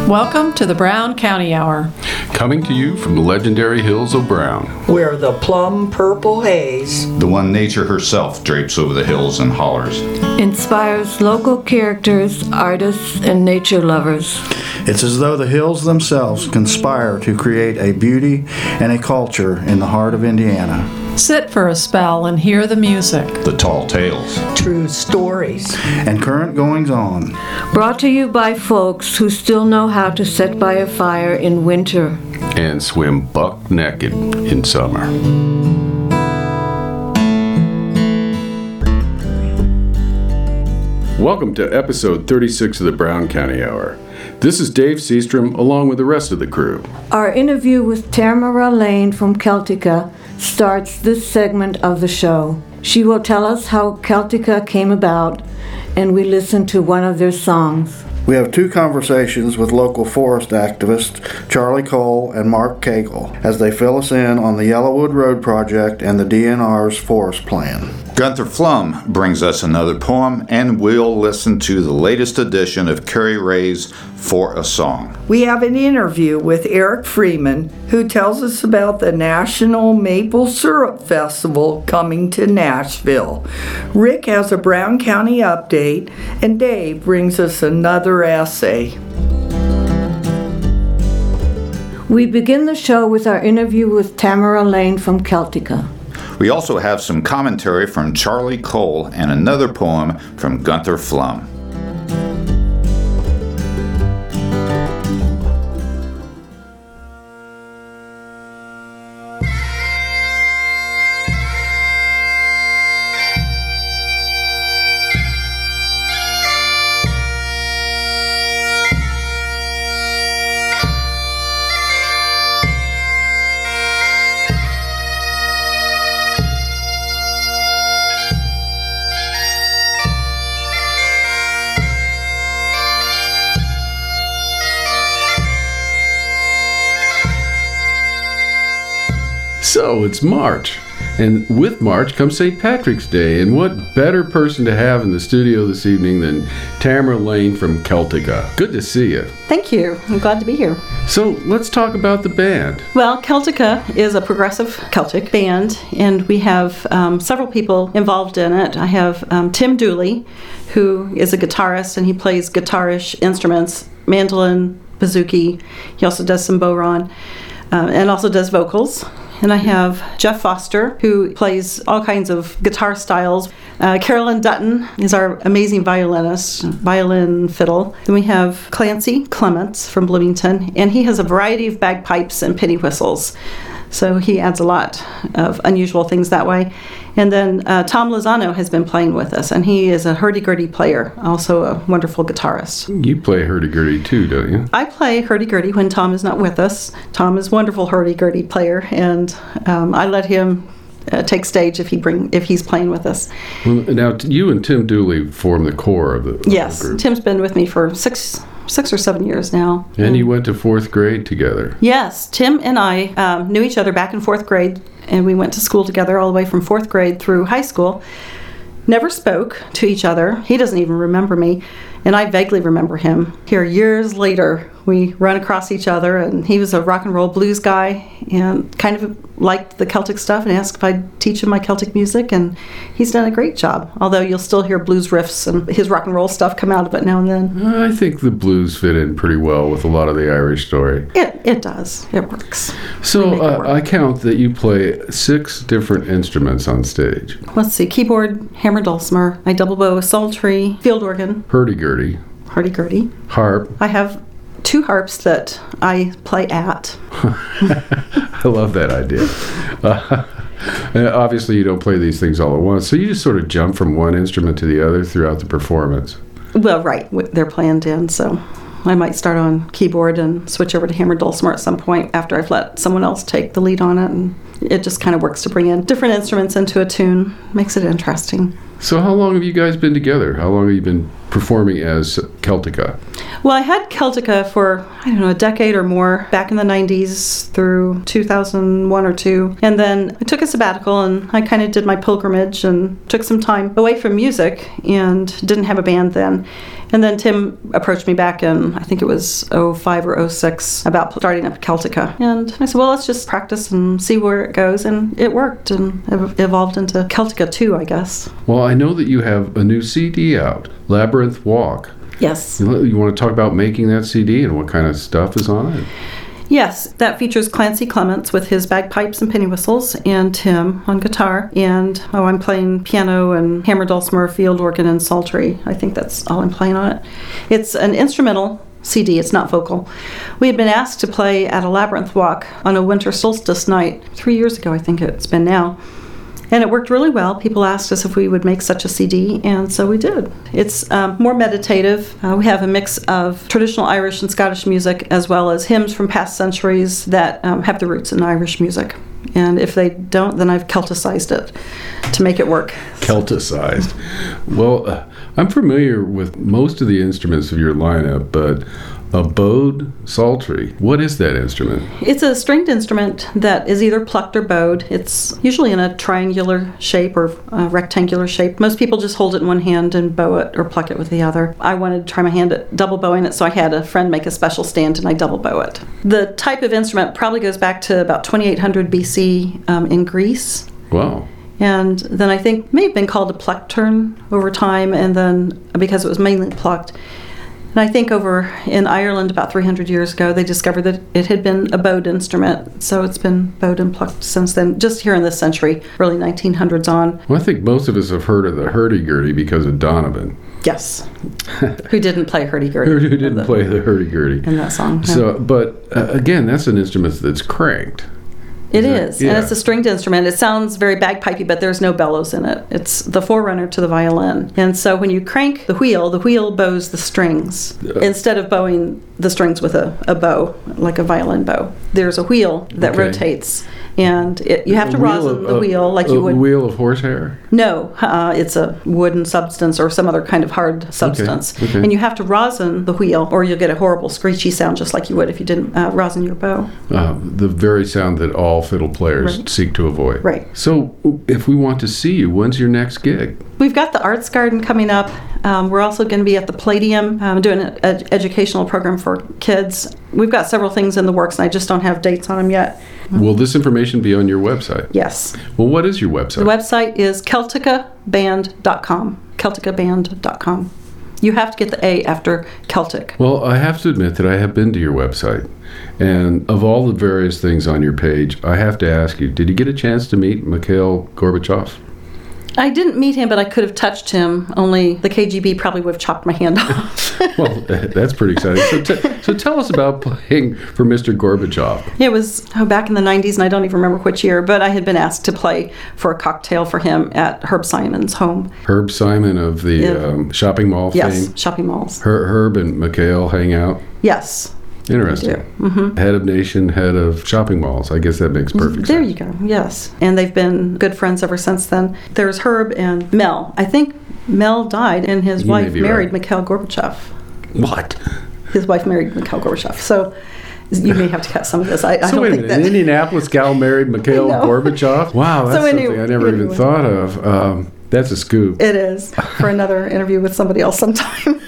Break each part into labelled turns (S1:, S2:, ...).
S1: Welcome to the Brown County Hour.
S2: Coming to you from the legendary hills of Brown,
S3: where the plum purple haze,
S4: the one nature herself drapes over the hills and hollers,
S5: inspires local characters, artists, and nature lovers.
S6: It's as though the hills themselves conspire to create a beauty and a culture in the heart of Indiana.
S1: Sit for a spell and hear the music,
S4: the tall tales,
S3: true stories,
S6: and current goings-on.
S5: Brought to you by folks who still know how to sit by a fire in winter
S2: and swim buck naked in summer. Welcome to episode 36 of the Brown County Hour. This is Dave Seastrom along with the rest of the crew.
S5: Our interview with Tamara Lane from Celtica starts this segment of the show. She will tell us how Celtica came about, and we listen to one of their songs.
S6: We have two conversations with local forest activists Charlie Cole and Mark Cagle as they fill us in on the Yellowwood Road project and the DNR's forest plan.
S4: Gunther Flum brings us another poem, and we'll listen to the latest edition of Carrie Ray's For a Song.
S3: We have an interview with Eric Freeman, who tells us about the National Maple Syrup Festival coming to Nashville. Rick has a Brown County update, and Dave brings us another essay.
S5: We begin the show with our interview with Tamara Lane from Celtica.
S4: We also have some commentary from Charlie Cole and another poem from Gunther Flum.
S2: So it's March, and with March comes St. Patrick's Day, and what better person to have in the studio this evening than Tamara Lane from Celtica. Good to see you.
S7: Thank you. I'm glad to be here.
S2: So let's talk about the band.
S7: Well, Celtica is a progressive Celtic band, and we have several people involved in it. I have Tim Dooley, who is a guitarist, and he plays guitarish instruments, mandolin, bouzouki. He also does some bodhrán, and also does vocals. And I have Jeff Foster, who plays all kinds of guitar styles. Carolyn Dutton is our amazing violinist, violin, fiddle. Then we have Clancy Clements from Bloomington, and he has a variety of bagpipes and penny whistles. So he adds a lot of unusual things that way. And then Tom Lozano has been playing with us, and he is a hurdy-gurdy player, also a wonderful guitarist.
S2: You play hurdy-gurdy too, don't you?
S7: I play hurdy-gurdy when Tom is not with us. Tom is a wonderful hurdy-gurdy player, and I let him take stage if he's playing with us.
S2: Well, now, you and Tim Dooley form the core of the group.
S7: Yes, Tim's been with me for six or 7 years now.
S2: And you went to fourth grade together.
S7: Yes, Tim and I knew each other back in fourth grade, and we went to school together all the way from fourth grade through high school. Never spoke to each other. He doesn't even remember me, and I vaguely remember him. Here, years later, we run across each other, and he was a rock and roll blues guy and kind of liked the Celtic stuff and asked if I'd teach him my Celtic music, and he's done a great job, although you'll still hear blues riffs and his rock and roll stuff come out of it now and then.
S2: I think the blues fit in pretty well with a lot of the Irish story.
S7: It does. It works.
S2: So I count that you play 6 different instruments on stage.
S7: Let's see, keyboard, hammer dulcimer, I double bow a psaltery, field organ.
S2: Hurdy-gurdy.
S7: Hurdy-gurdy.
S2: Harp.
S7: I have 2 harps that I play at.
S2: I love that idea. Obviously, you don't play these things all at once, so you just sort of jump from one instrument to the other throughout the performance.
S7: Well, right. They're planned in, so I might start on keyboard and switch over to hammer dulcimer at some point after I've let someone else take the lead on it, and it just kind of works to bring in different instruments into a tune. Makes it interesting.
S2: So how long have you guys been together? How long have you been performing as Celtica?
S7: Well, I had Celtica for, a decade or more, back in the 90s through 2001 or 2. And then I took a sabbatical and I kind of did my pilgrimage and took some time away from music and didn't have a band then. And then Tim approached me back in, I think it was 05 or 06, about starting up Celtica. And I said, well, let's just practice and see where it goes. And it worked and evolved into Celtica 2, I guess.
S2: Well, I know that you have a new CD out, Labyrinth Walk.
S7: Yes.
S2: You want to talk about making that CD and what kind of stuff is on it?
S7: Yes, that features Clancy Clements with his bagpipes and penny whistles, and Tim on guitar, and I'm playing piano and hammer dulcimer, field organ, and psaltery. I think that's all I'm playing on it. It's an instrumental CD, it's not vocal. We had been asked to play at a Labyrinth Walk on a winter solstice night 3 years ago, I think it's been now. And it worked really well. People asked us if we would make such a CD, and so we did. It's more meditative. We have a mix of traditional Irish and Scottish music, as well as hymns from past centuries that have their roots in Irish music. And if they don't, then I've Celticized it to make it work.
S2: Celticized. Well, I'm familiar with most of the instruments of your lineup, but a bowed psaltery. What is that instrument?
S7: It's a stringed instrument that is either plucked or bowed. It's usually in a triangular shape or a rectangular shape. Most people just hold it in one hand and bow it or pluck it with the other. I wanted to try my hand at double bowing it, so I had a friend make a special stand and I double bow it. The type of instrument probably goes back to about 2800 BC in Greece.
S2: Wow.
S7: And then I think may have been called a plectern over time, and then because it was mainly plucked. And I think over in Ireland about 300 years ago, they discovered that it had been a bowed instrument. So it's been bowed and plucked since then, just here in this century, early 1900s on.
S2: Well, I think most of us have heard of the hurdy-gurdy because of Donovan.
S7: Yes. Who didn't play hurdy-gurdy.
S2: Who didn't play the hurdy-gurdy.
S7: In that song. Yeah.
S2: So, but again, that's an instrument that's cranked.
S7: It is,
S2: yeah.
S7: and it's a stringed instrument. It sounds very bagpipey, but there's no bellows in it. It's the forerunner to the violin. And so when you crank the wheel bows the strings instead of bowing the strings with a bow, like a violin bow. There's a wheel that rotates, and you have to rosin the wheel like you would.
S2: A wheel of horsehair?
S7: No, it's a wooden substance or some other kind of hard substance.
S2: Okay.
S7: And you have to rosin the wheel, or you'll get a horrible screechy sound just like you would if you didn't rosin your bow.
S2: The very sound that all fiddle players seek to avoid.
S7: Right.
S2: So if we want to see you, when's your next gig?
S7: We've got the Arts Garden coming up. We're also going to be at the Palladium doing an educational program for kids. We've got several things in the works, and I just don't have dates on them yet.
S2: Will this information be on your website?
S7: Yes.
S2: Well, what is your website?
S7: The website is CelticaBand.com. CelticaBand.com. You have to get the A after Celtic.
S2: Well, I have to admit that I have been to your website. And of all the various things on your page, I have to ask you, did you get a chance to meet Mikhail Gorbachev?
S7: I didn't meet him, but I could have touched him, only the KGB probably would have chopped my hand off.
S2: Well, that's pretty exciting. So tell us about playing for Mr. Gorbachev.
S7: It was back in the 90s, and I don't even remember which year, but I had been asked to play for a cocktail for him at Herb Simon's home.
S2: Herb Simon of the shopping mall fame?
S7: Yes, shopping malls.
S2: Herb and Mikhail hang out?
S7: Yes.
S2: Interesting.
S7: Mm-hmm.
S2: Head of nation, head of shopping malls. I guess that makes perfect sense.
S7: There you go. Yes. And they've been good friends ever since then. There's Herb and Mel. I think Mel died and his wife married Mikhail Gorbachev.
S2: What?
S7: His wife married Mikhail Gorbachev. So you may have to cut some of this. I don't think that.
S2: An Indianapolis gal married Mikhail Gorbachev? Wow, that's something I never even thought of. That's a scoop.
S7: It is. For another interview with somebody else sometime.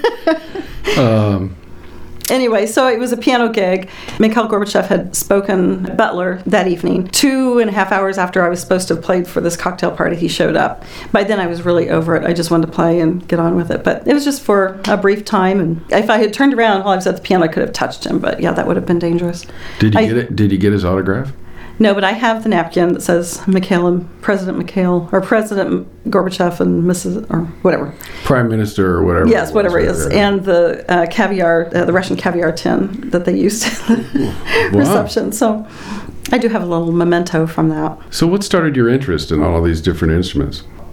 S7: Anyway, so it was a piano gig. Mikhail Gorbachev had spoken at Butler that evening. 2.5 hours after I was supposed to have played for this cocktail party, he showed up. By then I was really over it. I just wanted to play and get on with it. But it was just for a brief time. And if I had turned around while I was at the piano, I could have touched him. But yeah, that would have been dangerous.
S2: Did you get it? Did you get his autograph?
S7: No, but I have the napkin that says Mikhail and President Mikhail, or President Gorbachev and Mrs. or whatever.
S2: Prime Minister or whatever.
S7: Yes, whatever it is. And the caviar, the Russian caviar tin that they used in the reception. So I do have a little memento from that.
S2: So what started your interest in all of these different instruments?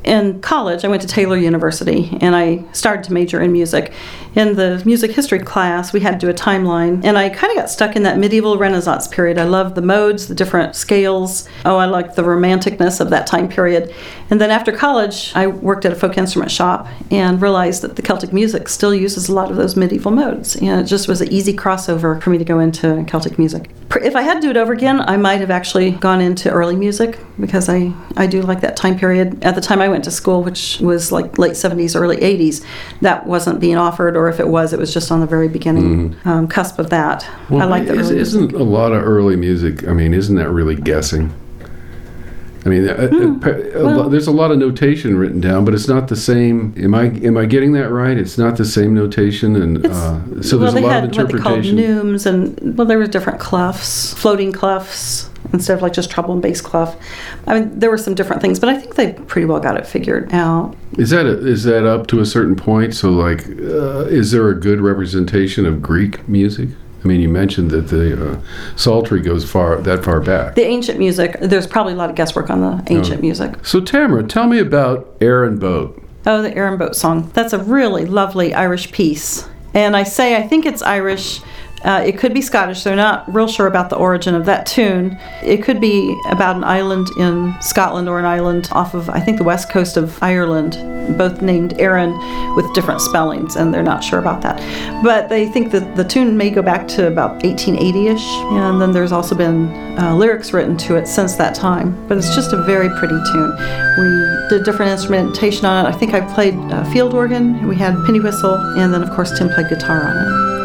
S7: In college, I went to Taylor University, and I started to major in music. In the music history class, we had to do a timeline, and I kind of got stuck in that medieval Renaissance period. I loved the modes, the different scales. Oh, I liked the romanticness of that time period. And then after college, I worked at a folk instrument shop and realized that the Celtic music still uses a lot of those medieval modes, and it just was an easy crossover for me to go into Celtic music. If I had to do it over again, I might have actually gone into early music, because I do like that time period. At the time I went to school, which was like late 70s, early 80s, that wasn't being offered, or if it was just on the very beginning cusp of that.
S2: Well,
S7: I like the early music.
S2: Isn't a lot of early music, I mean, isn't that really guessing? I mean, there's a lot of notation written down, but it's not the same. Am I getting that right? It's not the same notation, and so there's a lot of interpretation.
S7: What they called neumes, and there were different clefs, floating clefs, instead of like just treble and bass clef. I mean, there were some different things, but I think they pretty well got it figured out.
S2: Is that up to a certain point? So, like, is there a good representation of Greek music? I mean, you mentioned that the psaltery goes that far back.
S7: The ancient music, there's probably a lot of guesswork on the ancient music.
S2: So, Tamara, tell me about Aaron Boat.
S7: Oh, the Aaron Boat song. That's a really lovely Irish piece. And I think it's Irish. It could be Scottish. They're not real sure about the origin of that tune. It could be about an island in Scotland or an island off of, I think, the west coast of Ireland, both named Aaron with different spellings, and they're not sure about that. But they think that the tune may go back to about 1880-ish, and then there's also been lyrics written to it since that time. But it's just a very pretty tune. We did different instrumentation on it. I think I played field organ, we had penny whistle, and then, of course, Tim played guitar on it.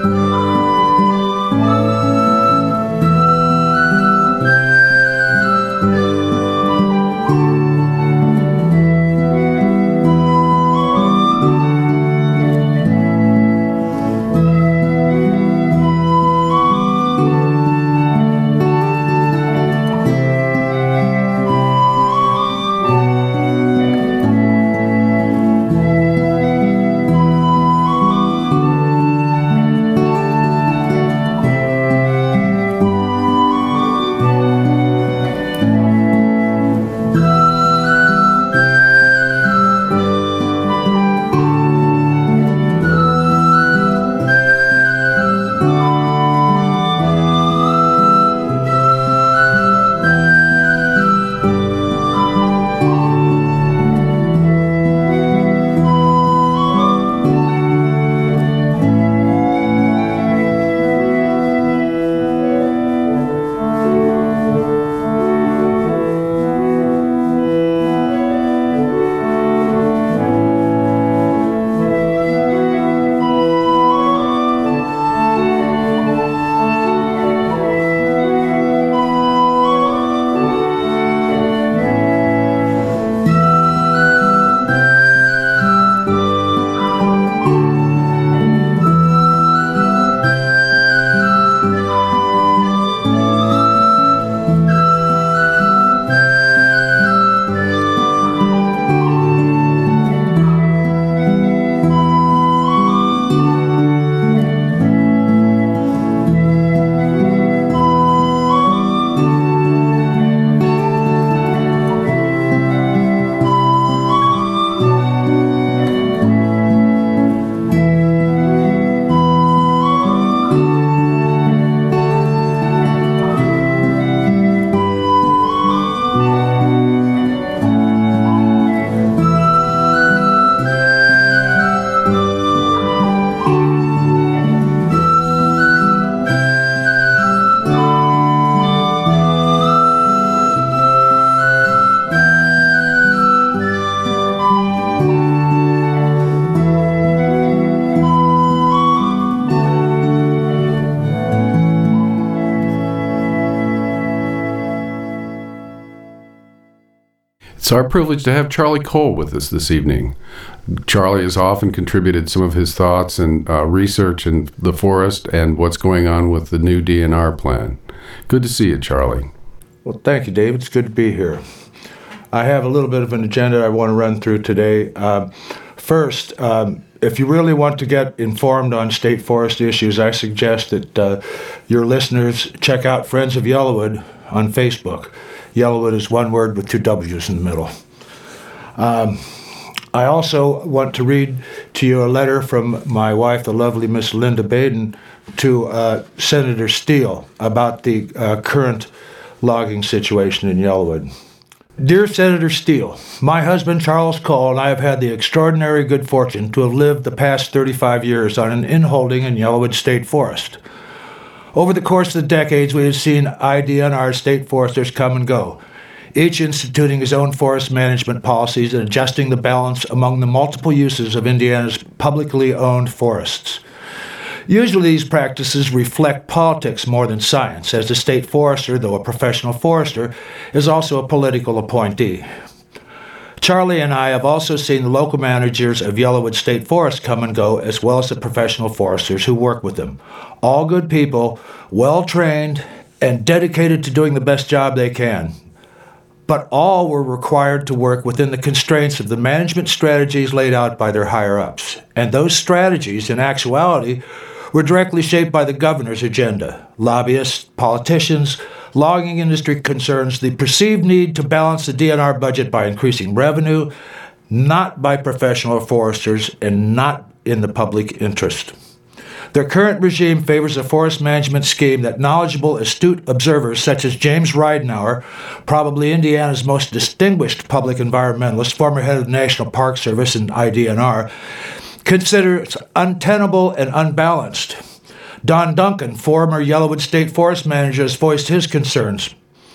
S2: It's our privilege to have Charlie Cole with us this evening. Charlie has often contributed some of his thoughts and research in the forest and what's going on with the new DNR plan. Good to see you, Charlie.
S8: Well, thank you, Dave. It's good to be here. I have a little bit of an agenda I want to run through today. First, if you really want to get informed on state forest issues, I suggest that your listeners check out Friends of Yellowwood on Facebook. Yellowwood is one word with two W's in the middle. I also want to read to you a letter from my wife, the lovely Miss Linda Baden, to Senator Steele about the current logging situation in Yellowwood. Dear Senator Steele, my husband Charles Cole and I have had the extraordinary good fortune to have lived the past 35 years on an inholding in Yellowwood State Forest. Over the course of the decades, we have seen IDNR state foresters come and go, each instituting his own forest management policies and adjusting the balance among the multiple uses of Indiana's publicly owned forests. Usually these practices reflect politics more than science, as the state forester, though a professional forester, is also a political appointee. Charlie and I have also seen the local managers of Yellowwood State Forest come and go, as well as the professional foresters who work with them. All good people, well-trained, and dedicated to doing the best job they can. But all were required to work within the constraints of the management strategies laid out by their higher-ups. And those strategies, in actuality, were directly shaped by the governor's agenda. Lobbyists, politicians, logging industry concerns, the perceived need to balance the DNR budget by increasing revenue, not by professional foresters and not in the public interest. Their current regime favors a forest management scheme that knowledgeable, astute observers such as James Ridenauer, probably Indiana's most distinguished public environmentalist, former head of the National Park Service and IDNR, considers untenable and unbalanced. Don Duncan, former Yellowwood State Forest Manager, has voiced his concerns.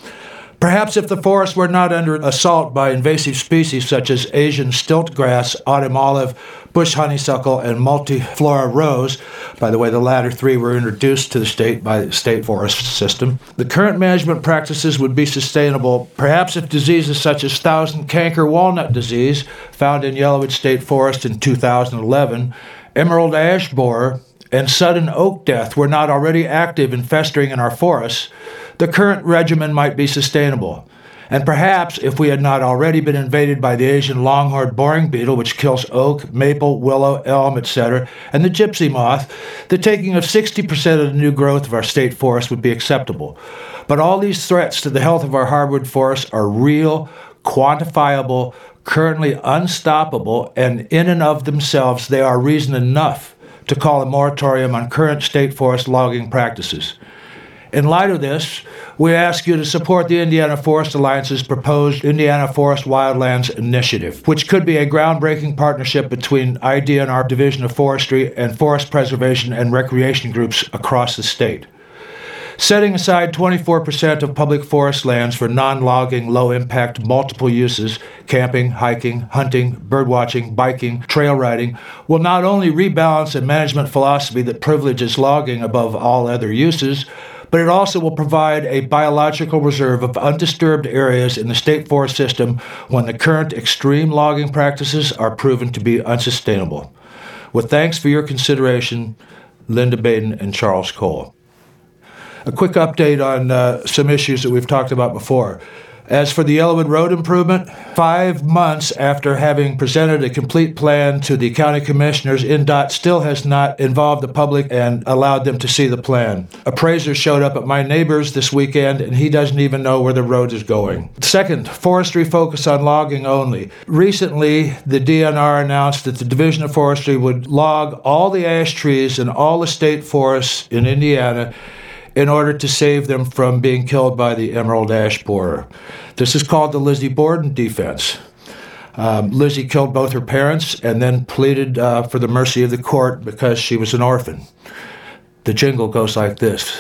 S8: Perhaps if the forests were not under assault by invasive species such as Asian stiltgrass, autumn olive, bush honeysuckle, and multiflora rose, by the way, the latter three were introduced to the state by the state forest system, the current management practices would be sustainable. Perhaps if diseases such as thousand canker walnut disease, found in Yellowwood State Forest in 2011, emerald ash borer, and sudden oak death were not already active and festering in our forests, the current regimen might be sustainable. And perhaps if we had not already been invaded by the Asian longhorned boring beetle, which kills oak, maple, willow, elm, etc., and the gypsy moth, the taking of 60% of the new growth of our state forest would be acceptable. But all these threats to the health of our hardwood forests are real, quantifiable, currently unstoppable, and in and of themselves they are reason enough to call a moratorium on current state forest logging practices. In light of this, we ask you to support the Indiana Forest Alliance's proposed Indiana Forest Wildlands Initiative, which could be a groundbreaking partnership between IDNR Division of Forestry and forest preservation and recreation groups across the state. Setting aside 24% of public forest lands for non-logging, low-impact, multiple uses, camping, hiking, hunting, birdwatching, biking, trail riding, will not only rebalance a management philosophy that privileges logging above all other uses, but it also will provide a biological reserve of undisturbed areas in the state forest system when the current extreme logging practices are proven to be unsustainable. With thanks for your consideration, Linda Baden and Charles Cole. A quick update on some issues that we've talked about before. As for the Yellowwood Road improvement, 5 months after having presented a complete plan to the county commissioners, INDOT still has not involved the public and allowed them to see the plan. Appraisers showed up at my neighbor's this weekend, and he doesn't even know where the road is going. Second, forestry focus on logging only. Recently, the DNR announced that the Division of Forestry would log all the ash trees in all the state forests in Indiana in order to save them from being killed by the emerald ash borer. This is called the Lizzie Borden defense. Lizzie killed both her parents and then pleaded for the mercy of the court because she was an orphan. The jingle goes like this.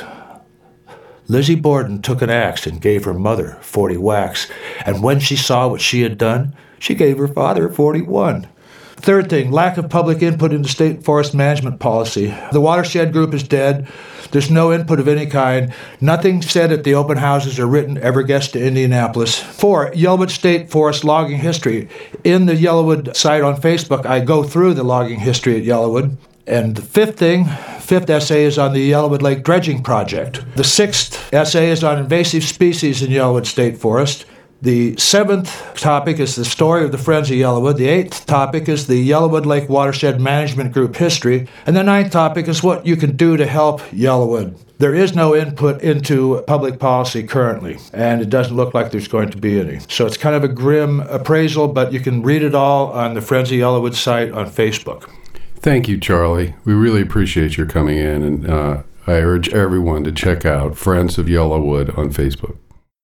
S8: Lizzie Borden took an axe and gave her mother 40 whacks, and when she saw what she had done, she gave her father 41. Third thing, lack of public input into state forest management policy. The watershed group is dead. There's no input of any kind. Nothing said at the open houses or written ever gets to Indianapolis. 4, Yellowwood State Forest logging history. In the Yellowwood site on Facebook, I go through the logging history at Yellowwood. And the fifth essay is on the Yellowwood Lake Dredging Project. The 6th essay is on invasive species in Yellowwood State Forest. The 7th topic is the story of the Friends of Yellowwood. The 8th topic is the Yellowwood Lake Watershed Management Group history. And the 9th topic is what you can do to help Yellowwood. There is no input into public policy currently, and it doesn't look like there's going to be any. So it's kind of a grim appraisal, but you can read it all on the Friends of Yellowwood site on Facebook.
S2: Thank you, Charlie. We really appreciate your coming in, and I urge everyone to check out Friends of Yellowwood on Facebook.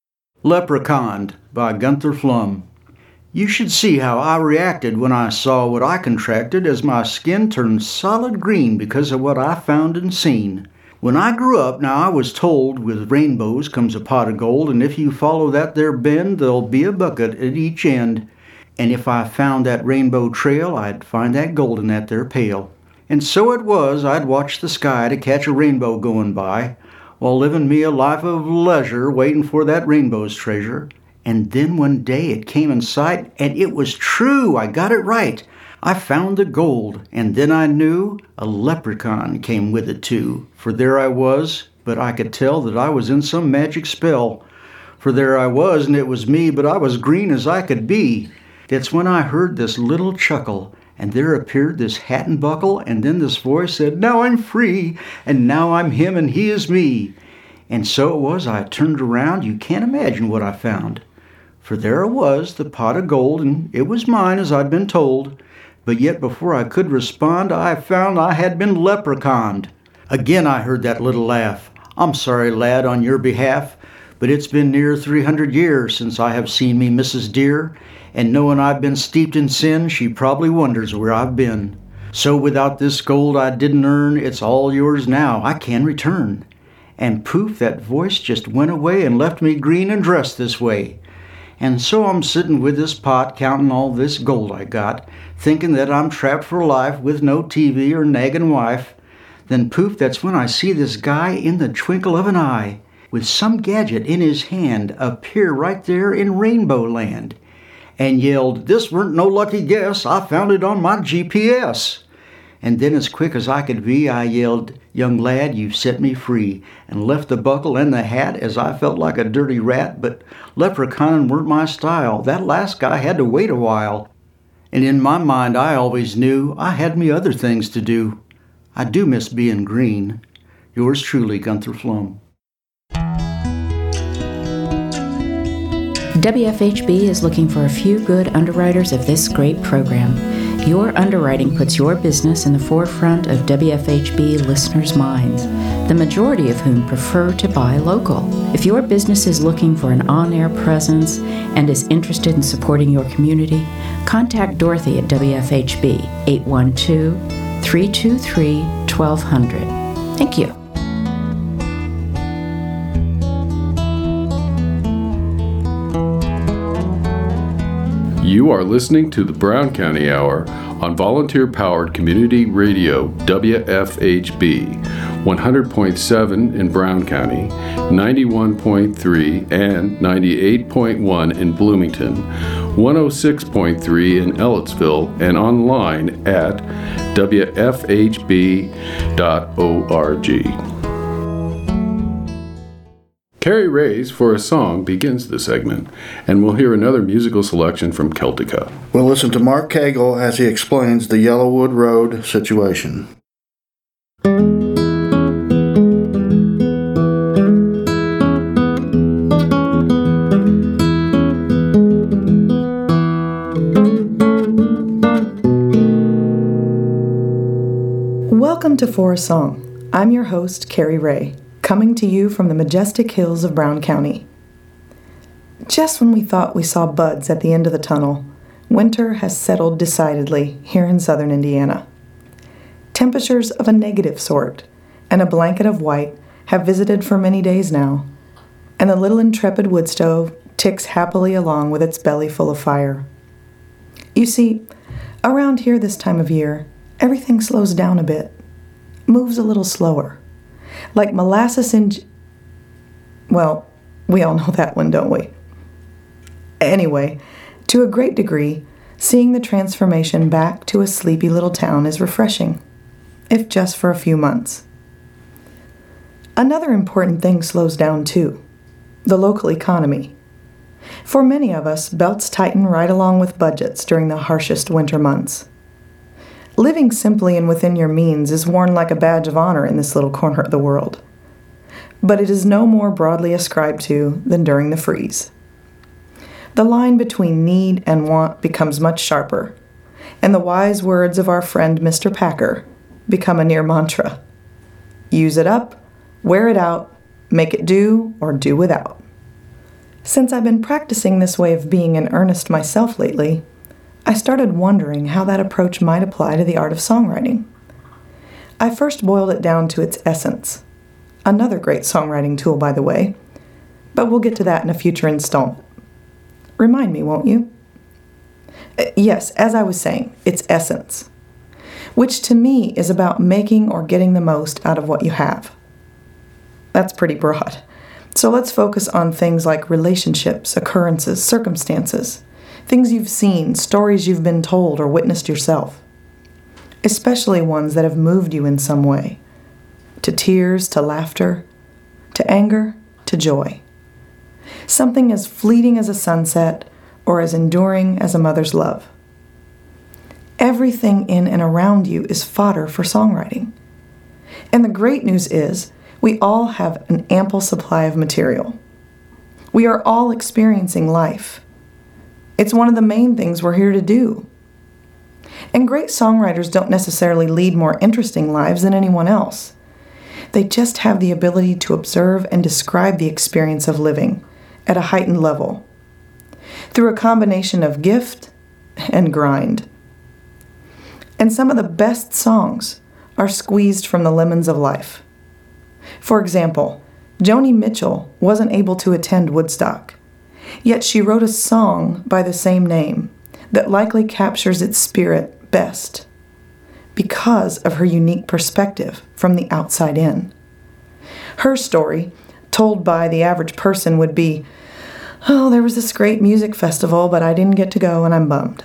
S9: Leprechaun by Gunther Flum. You should see how I reacted when I saw what I contracted as my skin turned solid green because of what I found and seen. When I grew up, now I was told with rainbows comes a pot of gold, and if you follow that there bend, there'll be a bucket at each end. And if I found that rainbow trail, I'd find that gold in that there pail. And so it was, I'd watch the sky to catch a rainbow going by, while living me a life of leisure, waiting for that rainbow's treasure. And then one day it came in sight, and it was true, I got it right. I found the gold, and then I knew a leprechaun came with it too. For there I was, but I could tell that I was in some magic spell. For there I was, and it was me, but I was green as I could be. It's when I heard this little chuckle, and there appeared this hat and buckle, and then this voice said, "Now I'm free, and now I'm him and he is me." And so it was, I turned around, you can't imagine what I found. For there I was, the pot of gold, and it was mine as I'd been told. But yet before I could respond, I found I had been leprechaunned. Again I heard that little laugh. "I'm sorry, lad, on your behalf, but it's been near 300 years since I have seen me Mrs. Dear, and knowing I've been steeped in sin, she probably wonders where I've been. So without this gold I didn't earn, it's all yours now, I can return." And poof, that voice just went away and left me green and dressed this way. And so I'm sitting with this pot, counting all this gold I got, thinking that I'm trapped for life with no TV or nagging wife. Then poof, that's when I see this guy in the twinkle of an eye, with some gadget in his hand, appear right there in Rainbow Land, and yelled, "This weren't no lucky guess, I found it on my GPS." And then as quick as I could be, I yelled, "Young lad, you've set me free," and left the buckle and the hat as I felt like a dirty rat, but leprechauning weren't my style. That last guy had to wait a while. And in my mind I always knew I had me other things to do. I do miss being green. Yours truly, Gunther Flum.
S10: WFHB is looking for a few good underwriters of this great program. Your underwriting puts your business in the forefront of WFHB listeners' minds, the majority of whom prefer to buy local. If your business is looking for an on-air presence and is interested in supporting your community, contact Dorothy at WFHB, 812-323-1200. Thank you.
S2: You are listening to the Brown County Hour on volunteer-powered community radio WFHB, 100.7 in Brown County, 91.3 and 98.1 in Bloomington, 106.3 in Ellettsville, and online at wfhb.org. Carrie Ray's For a Song begins the segment, and we'll hear another musical selection from Celtica.
S6: We'll listen to Mark Cagle as he explains the Yellowwood Road situation.
S11: Welcome to For a Song. I'm your host, Carrie Ray, coming to you from the majestic hills of Brown County. Just when we thought we saw buds at the end of the tunnel, winter has settled decidedly here in southern Indiana. Temperatures of a negative sort and a blanket of white have visited for many days now, and the little intrepid wood stove ticks happily along with its belly full of fire. You see, around here this time of year, everything slows down a bit, moves a little slower. Like molasses in... Well, we all know that one, don't we? Anyway, to a great degree, seeing the transformation back to a sleepy little town is refreshing, if just for a few months. Another important thing slows down too, the local economy. For many of us, belts tighten right along with budgets during the harshest winter months. Living simply and within your means is worn like a badge of honor in this little corner of the world. But it is no more broadly ascribed to than during the freeze. The line between need and want becomes much sharper, and the wise words of our friend Mr. Packer become a near mantra. Use it up, wear it out, make it do or do without. Since I've been practicing this way of being in earnest myself lately, I started wondering how that approach might apply to the art of songwriting. I first boiled it down to its essence. Another great songwriting tool, by the way, but we'll get to that in a future installment. Remind me, won't you? Yes, as I was saying, its essence, which to me is about making or getting the most out of what you have. That's pretty broad. So let's focus on things like relationships, occurrences, circumstances, things you've seen, stories you've been told or witnessed yourself, especially ones that have moved you in some way, to tears, to laughter, to anger, to joy. Something as fleeting as a sunset or as enduring as a mother's love. Everything in and around you is fodder for songwriting. And the great news is, we all have an ample supply of material. We are all experiencing life. It's one of the main things we're here to do. And great songwriters don't necessarily lead more interesting lives than anyone else. They just have the ability to observe and describe the experience of living at a heightened level, through a combination of gift and grind. And some of the best songs are squeezed from the lemons of life. For example, Joni Mitchell wasn't able to attend Woodstock, yet she wrote a song by the same name that likely captures its spirit best because of her unique perspective from the outside in. Her story, told by the average person, would be, "Oh, there was this great music festival, but I didn't get to go and I'm bummed."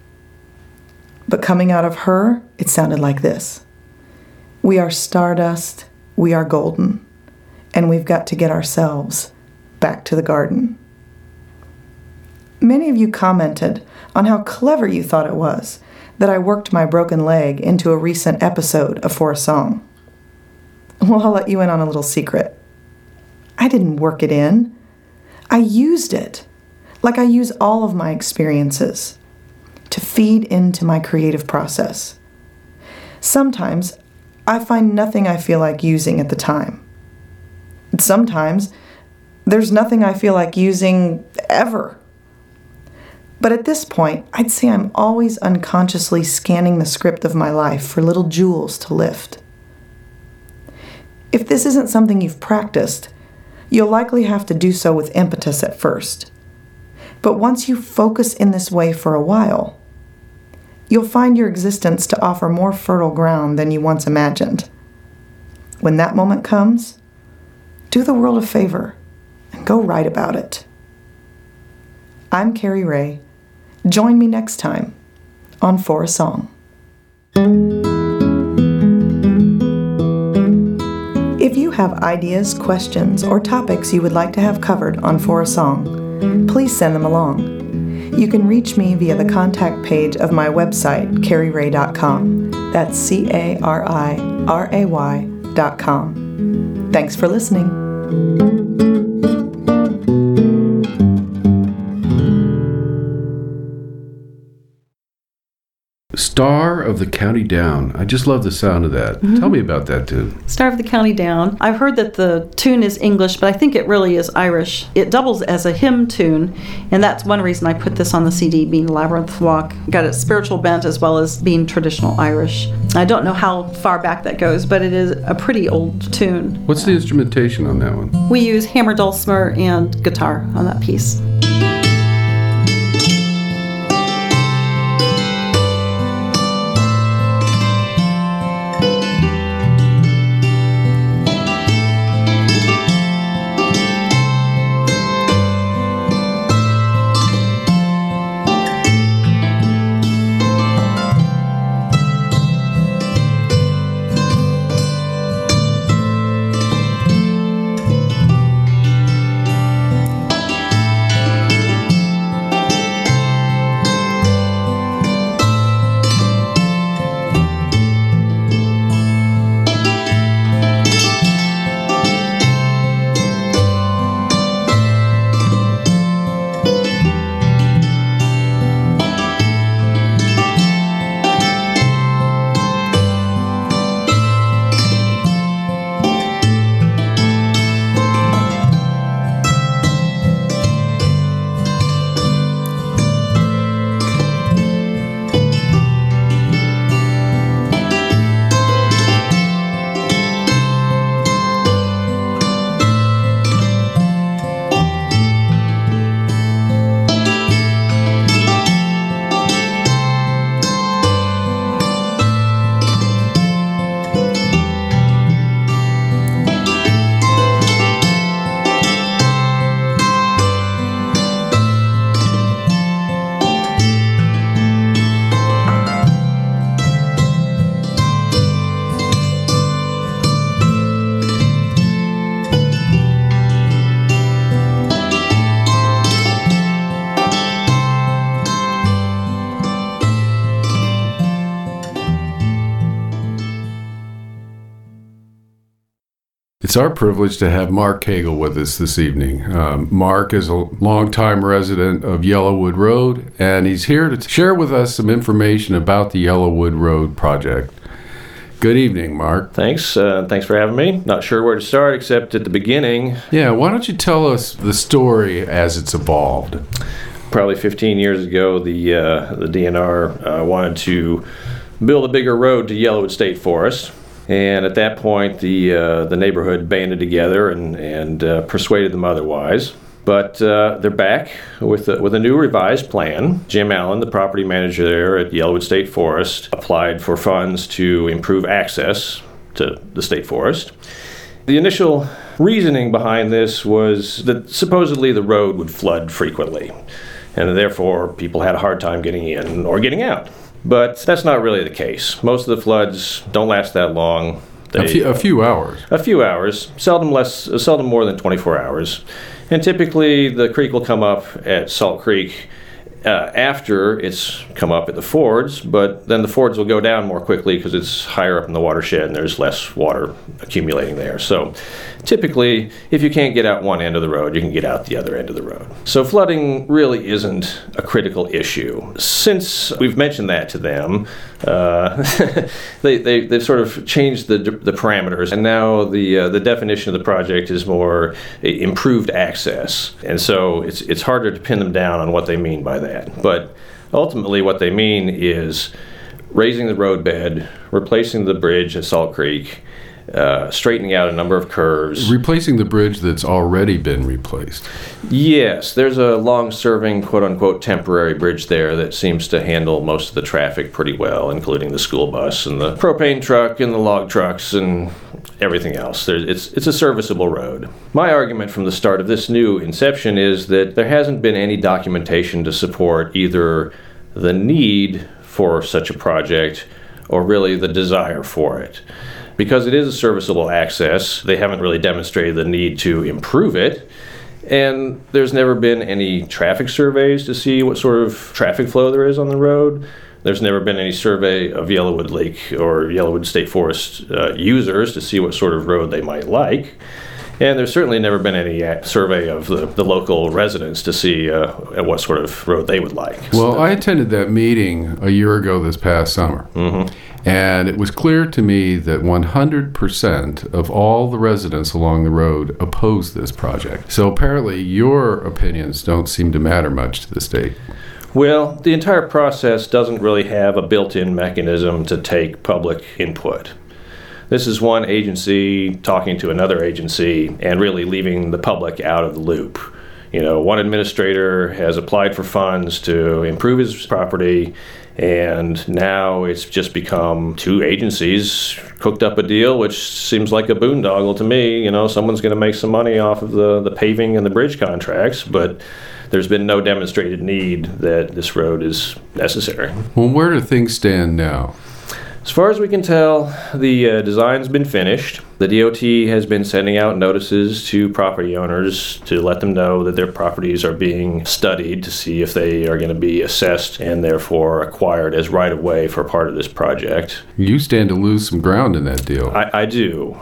S11: But coming out of her, it sounded like this: "We are stardust, we are golden, and we've got to get ourselves back to the garden." Many of you commented on how clever you thought it was that I worked my broken leg into a recent episode of For a Song. Well, I'll let you in on a little secret. I didn't work it in. I used it, like I use all of my experiences, to feed into my creative process. Sometimes I find nothing I feel like using at the time. Sometimes there's nothing I feel like using ever. But at this point, I'd say I'm always unconsciously scanning the script of my life for little jewels to lift. If this isn't something you've practiced, you'll likely have to do so with impetus at first. But once you focus in this way for a while, you'll find your existence to offer more fertile ground than you once imagined. When that moment comes, do the world a favor and go write about it. I'm Carrie Ray. Join me next time on For a Song. If you have ideas, questions, or topics you would like to have covered on For a Song, please send them along. You can reach me via the contact page of my website, carrieray.com. That's CARIRAY.com. Thanks for listening.
S2: Star of the County Down. I just love the sound of that. Tell me about that tune.
S7: Star of the County Down. I've heard that the tune is English, but I think it really is Irish. It doubles as a hymn tune, and that's one reason I put this on the CD, being Labyrinth Walk. Got its spiritual bent as well as being traditional Irish. I don't know how far back that goes, but it is a pretty old tune.
S2: What's the instrumentation on that one?
S7: We use hammer dulcimer and guitar on that piece.
S2: It's our privilege to have Mark Cagle with us this evening. Mark is a longtime resident of Yellowwood Road, and he's here to share with us some information about the Yellowwood Road project. Good evening, Mark.
S12: Thanks. Thanks for having me. Not sure where to start except at the beginning.
S2: Yeah, why don't you tell us the story as it's evolved?
S12: Probably 15 years ago, the DNR wanted to build a bigger road to Yellowwood State Forest. And at that point, the neighborhood banded together and persuaded them otherwise. But they're back with a new revised plan. Jim Allen, the property manager there at Yellowwood State Forest, applied for funds to improve access to the state forest. The initial reasoning behind this was that supposedly the road would flood frequently, and therefore people had a hard time getting in or getting out. But that's not really the case. Most of the floods don't last that long.
S2: A few hours.
S12: A few hours, seldom more than 24 hours. And typically the creek will come up at Salt Creek after it's come up at the fords, but then the fords will go down more quickly because it's higher up in the watershed and there's less water accumulating there. So typically, if you can't get out one end of the road, you can get out the other end of the road. So flooding really isn't a critical issue. Since we've mentioned that to them, they've sort of changed the parameters, and now the definition of the project is more improved access. And so it's harder to pin them down on what they mean by that. But ultimately what they mean is raising the roadbed, replacing the bridge at Salt Creek, straightening out a number of curves.
S2: Replacing the bridge that's already been replaced.
S12: Yes, there's a long-serving, quote-unquote, temporary bridge there that seems to handle most of the traffic pretty well, including the school bus and the propane truck and the log trucks and everything else. It's a serviceable road. My argument from the start of this new inception is that there hasn't been any documentation to support either the need for such a project or really the desire for it. Because it is a serviceable access, they haven't really demonstrated the need to improve it. And there's never been any traffic surveys to see what sort of traffic flow there is on the road. There's never been any survey of Yellowwood Lake or Yellowwood State Forest users to see what sort of road they might like. And there's certainly never been any survey of the local residents to see what sort of road they would like.
S2: Well, I attended that meeting a year ago this past summer.
S12: Mm-hmm.
S2: And it was clear to me that 100% of all the residents along the road oppose this project. So apparently your opinions don't seem to matter much to the state.
S12: Well, the entire process doesn't really have a built-in mechanism to take public input. This is one agency talking to another agency and really leaving the public out of the loop. You know, one administrator has applied for funds to improve his property, and now it's just become two agencies cooked up a deal, which seems like a boondoggle to me. You know, someone's going to make some money off of the paving and the bridge contracts, but there's been no demonstrated need that this road is necessary.
S2: Well, where do things stand now?
S12: As far as we can tell, the design's been finished. The DOT has been sending out notices to property owners to let them know that their properties are being studied to see if they are going to be assessed and therefore acquired as right-of-way for part of this project.
S2: You stand to lose some ground in that deal.
S12: I do.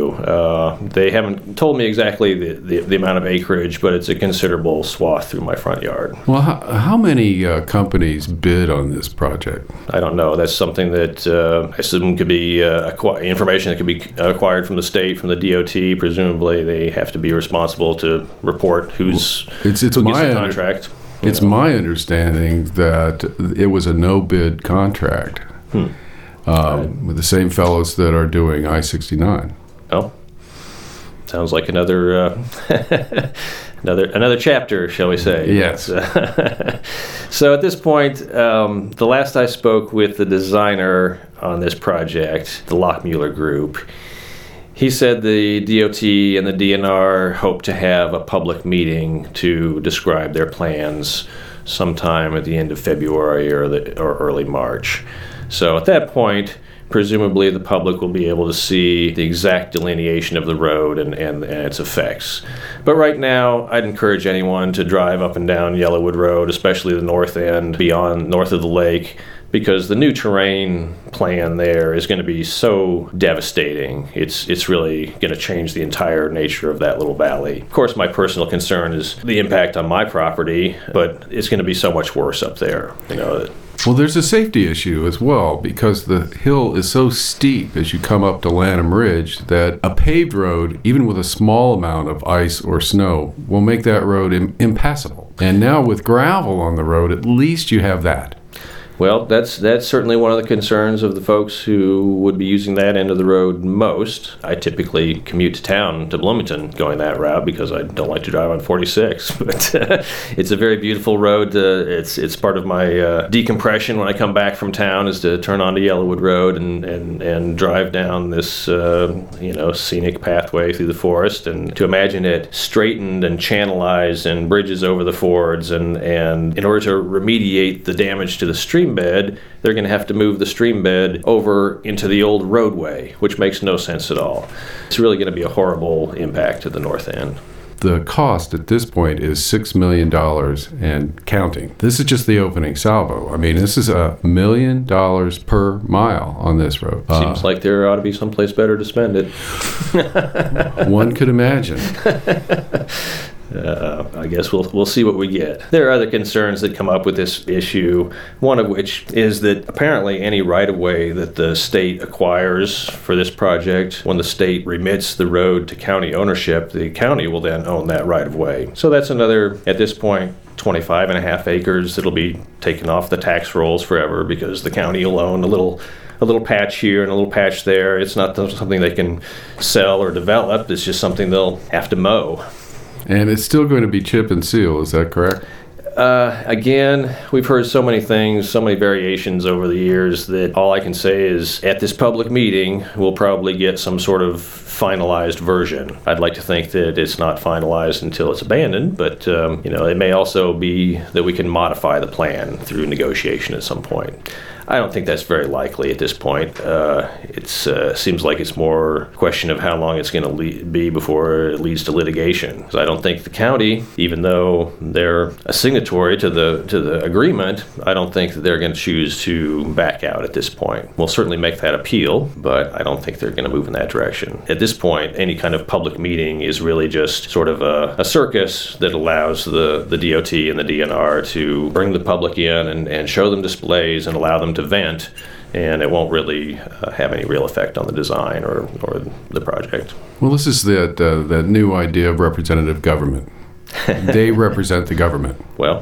S12: They haven't told me exactly the amount of acreage, but it's a considerable swath through my front yard.
S2: Well, how many companies bid on this project?
S12: I don't know. That's something that I assume could be information that could be acquired from the state, from the DOT. Presumably, they have to be responsible to report who gets the contract.
S2: It's my understanding that it was a no-bid contract with the same fellows that are doing I-69.
S12: Oh, sounds like another another chapter, shall we say?
S2: Yes.
S12: So at this point, the last I spoke with the designer on this project, the Lockmuller Group, he said the DOT and the DNR hope to have a public meeting to describe their plans sometime at the end of February or early March. So at that point, presumably the public will be able to see the exact delineation of the road and its effects. But right now, I'd encourage anyone to drive up and down Yellowwood Road, especially the north end, north of the lake, because the new terrain plan there is going to be so devastating. It's really going to change the entire nature of that little valley. Of course, my personal concern is the impact on my property, but it's going to be so much worse up there.
S2: Well, there's a safety issue as well, because the hill is so steep as you come up to Lanham Ridge that a paved road, even with a small amount of ice or snow, will make that road impassable. And now with gravel on the road, at least you have that.
S12: Well, that's certainly one of the concerns of the folks who would be using that end of the road most. I typically commute to town to Bloomington going that route because I don't like to drive on 46, but it's a very beautiful road. It's part of my decompression when I come back from town is to turn onto Yellowwood Road and drive down this scenic pathway through the forest, and to imagine it straightened and channelized and bridges over the fords, and in order to remediate the damage to the stream bed, they're going to have to move the stream bed over into the old roadway, which makes no sense at all. It's really going to be a horrible impact to the north end.
S2: The cost at this point is $6 million and counting. This is just the opening salvo. I mean, this is $1 million per mile on this road.
S12: Seems like there ought to be someplace better to spend it.
S2: One could imagine.
S12: I guess we'll see what we get. There are other concerns that come up with this issue, one of which is that apparently any right-of-way that the state acquires for this project, when the state remits the road to county ownership, the county will then own that right-of-way. So that's another, at this point, 25.5 acres that'll be taken off the tax rolls forever because the county will own a little patch here and a little patch there. It's not something they can sell or develop. It's just something they'll have to mow.
S2: And it's still going to be chip and seal, is that correct?
S12: Again, we've heard so many things, so many variations over the years that all I can say is at this public meeting, we'll probably get some sort of finalized version. I'd like to think that it's not finalized until it's abandoned, but it may also be that we can modify the plan through negotiation at some point. I don't think that's very likely at this point. It seems like it's more a question of how long it's going to be before it leads to litigation. Because I don't think the county, even though they're a signatory to the agreement, I don't think that they're going to choose to back out at this point. We'll certainly make that appeal, but I don't think they're going to move in that direction. At this point, any kind of public meeting is really just sort of a circus that allows the DOT and the DNR to bring the public in and show them displays and allow them to vent, and it won't really have any real effect on the design or the project.
S2: Well, this is that new idea of representative government. They represent the government.
S12: Well,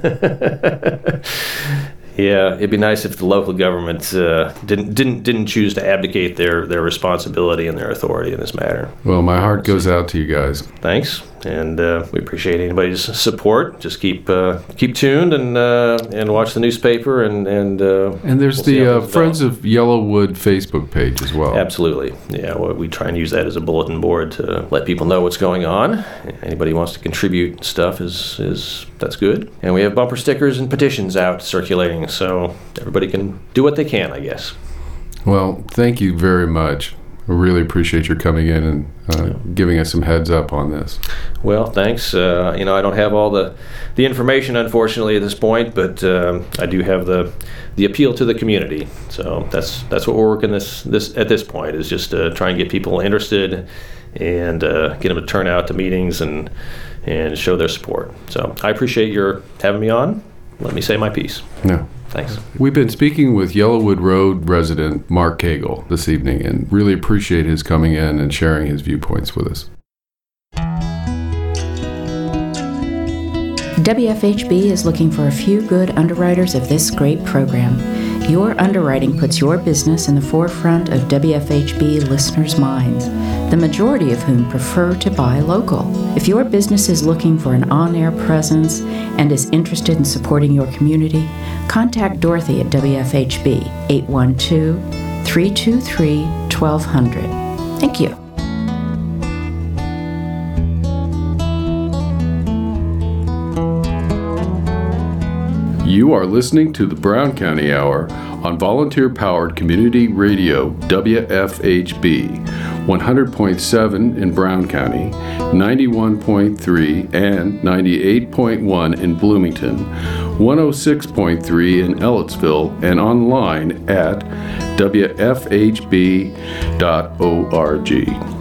S12: yeah, it'd be nice if the local government didn't choose to abdicate their responsibility and their authority in this matter.
S2: Well, my heart goes out to you guys.
S12: Thanks, and we appreciate anybody's support. Just keep tuned and watch the newspaper and
S2: there's the Friends of Yellowwood Facebook page as well.
S12: Absolutely, yeah. We try and use that as a bulletin board to let people know what's going on. Anybody who wants to contribute stuff is that's good. And we have bumper stickers and petitions out circulating, so everybody can do what they can, I guess.
S2: Well, thank you very much. I really appreciate your coming in and giving us some heads up on this.
S12: Well, thanks. I don't have all the information, unfortunately, at this point, but I do have the appeal to the community. So that's what we're working this at this point, is just try and get people interested and get them to turn out to meetings and show their support. So I appreciate your having me on. Let me say my piece.
S2: No.
S12: Thanks.
S2: We've been speaking with Yellowwood Road resident Mark Cagle this evening and really appreciate his coming in and sharing his viewpoints with us.
S10: WFHB is looking for a few good underwriters of this great program. Your underwriting puts your business in the forefront of WFHB listeners' minds, the majority of whom prefer to buy local. If your business is looking for an on-air presence and is interested in supporting your community, contact Dorothy at WFHB, 812-323-1200. Thank you.
S2: You are listening to the Brown County Hour on volunteer-powered community radio WFHB, 100.7 in Brown County, 91.3 and 98.1 in Bloomington, 106.3 in Ellettsville, and online at wfhb.org.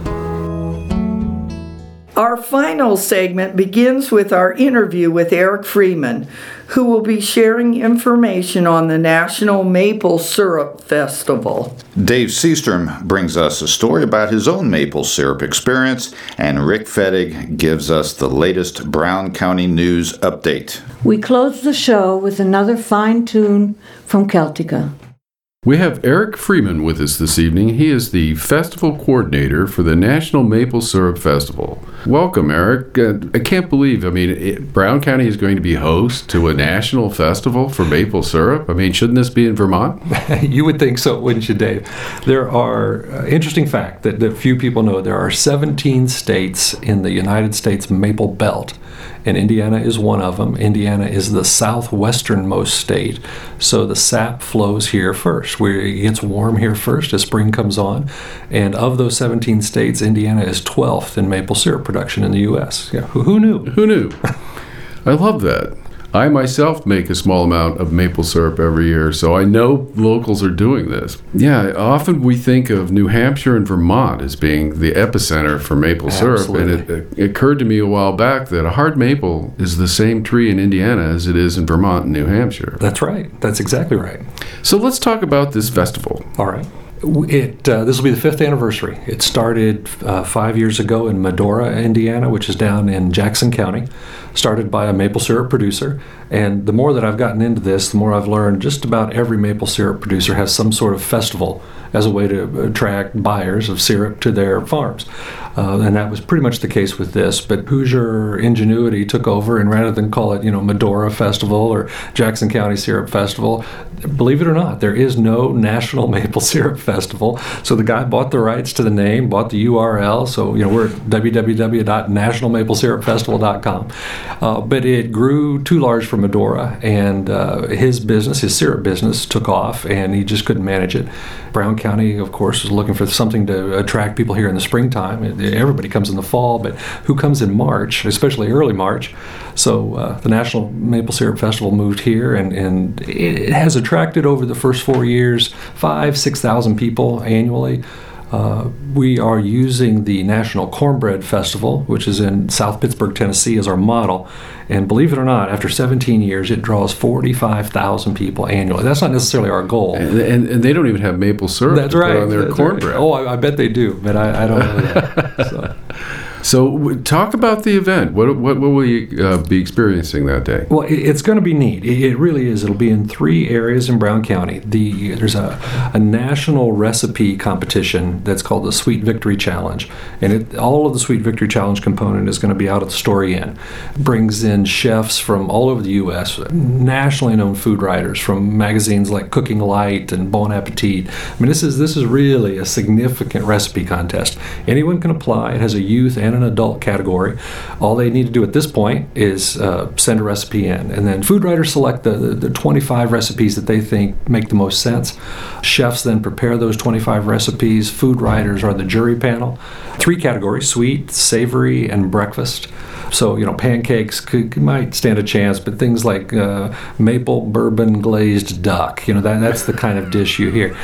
S3: Our final segment begins with our interview with Eric Freeman, who will be sharing information on the National Maple Syrup Festival.
S4: Dave Seastrom brings us a story about his own maple syrup experience, and Rick Fettig gives us the latest Brown County news update.
S5: We close the show with another fine tune from Celtica.
S2: We have Eric Freeman with us this evening. He is the festival coordinator for the National Maple Syrup Festival. Welcome, Eric. I can't believe, Brown County is going to be host to a national festival for maple syrup. Shouldn't this be in Vermont?
S13: You would think so, wouldn't you, Dave? There are, interesting fact that few people know, there are 17 states in the United States Maple Belt, and Indiana is one of them. Indiana is the southwesternmost state, so the sap flows here first. It gets warm here first as spring comes on, and of those 17 states, Indiana is 12th in maple syrup production in the U.S. Yeah, who knew?
S2: Who knew? I love that. I myself make a small amount of maple syrup every year, so I know locals are doing this. Yeah, often we think of New Hampshire and Vermont as being the epicenter for maple syrup, and it occurred to me a while back that a hard maple is the same tree in Indiana as it is in Vermont and New Hampshire.
S13: That's right. That's exactly right.
S2: So let's talk about this festival.
S13: All right. This will be the 5th anniversary. It started 5 years ago in Medora, Indiana, which is down in Jackson County, started by a maple syrup producer. And the more that I've gotten into this, the more I've learned just about every maple syrup producer has some sort of festival as a way to attract buyers of syrup to their farms. And that was pretty much the case with this, but Hoosier ingenuity took over, and rather than call it, Medora Festival or Jackson County Syrup Festival, believe it or not, there is no National Maple Syrup Festival. So the guy bought the rights to the name, bought the URL, so we're at www.nationalmaplesyrupfestival.com. But it grew too large for Medora, and his syrup business took off, and he just couldn't manage it. Brown County, of course, was looking for something to attract people here in the springtime. Everybody comes in the fall, but who comes in March, especially early March? So the National Maple Syrup Festival moved here, and it has attracted over the first 4 years 5,000-6,000 people annually. We are using the National Cornbread Festival, which is in South Pittsburgh, Tennessee, as our model. And believe it or not, after 17 years, it draws 45,000 people annually. That's not necessarily our goal.
S2: And they don't even have maple syrup
S13: That's
S2: to
S13: right.
S2: put on their cornbread.
S13: Right. Oh, I bet they do, but I don't know that.
S2: So talk about the event. What will you be experiencing that day?
S13: Well, it's going to be neat. It really is. It'll be in 3 areas in Brown County. There's a national recipe competition that's called the Sweet Victory Challenge. And all of the Sweet Victory Challenge component is going to be out at the Story Inn. It brings in chefs from all over the U.S., nationally known food writers from magazines like Cooking Light and Bon Appetit. This is really a significant recipe contest. Anyone can apply. It has a youth and an adult category. All they need to do at this point is send a recipe in, and then food writers select the 25 recipes that they think make the most sense. Chefs then prepare those 25 recipes. Food writers are the jury panel. 3 categories: sweet, savory, and breakfast. So, pancakes might stand a chance, but things like maple bourbon glazed duck, that's the kind of dish you hear.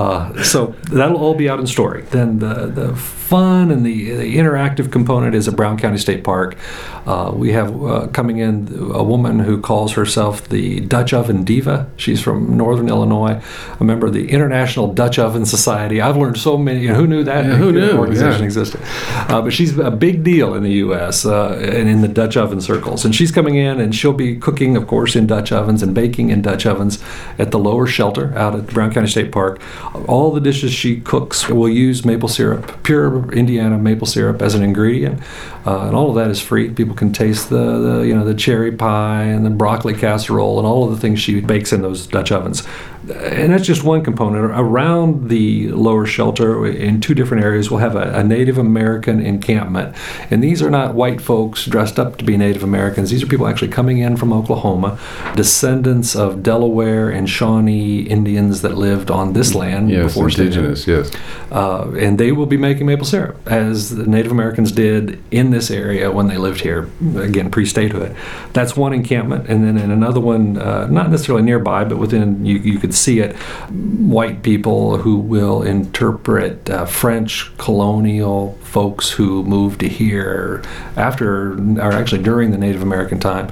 S13: So that'll all be out in Story. Then the fun and the interactive component is at Brown County State Park. We have coming in a woman who calls herself the Dutch Oven Diva. She's from Northern Illinois, a member of the International Dutch Oven Society. I've learned so many. Who knew that organization existed? But she's a big deal in the U.S. And in the Dutch oven circles. And she's coming in, and she'll be cooking, of course, in Dutch ovens and baking in Dutch ovens at the lower shelter out at Brown County State Park. All the dishes she cooks will use maple syrup, pure Indiana maple syrup as an ingredient, and all of that is free. People can taste the cherry pie and the broccoli casserole and all of the things she bakes in those Dutch ovens. And that's just one component. Around the lower shelter, in 2 different areas, we'll have a Native American encampment. And these are not white folks dressed up to be Native Americans. These are people actually coming in from Oklahoma, descendants of Delaware and Shawnee Indians that lived on this land before
S2: indigenous, yes.
S13: And they will be making maple syrup, as the Native Americans did in this area when they lived here, again, pre-statehood. That's one encampment. And then in another one, not necessarily nearby, but within, you could see it, white people who will interpret French colonial folks who moved to here after, or actually during the Native American time,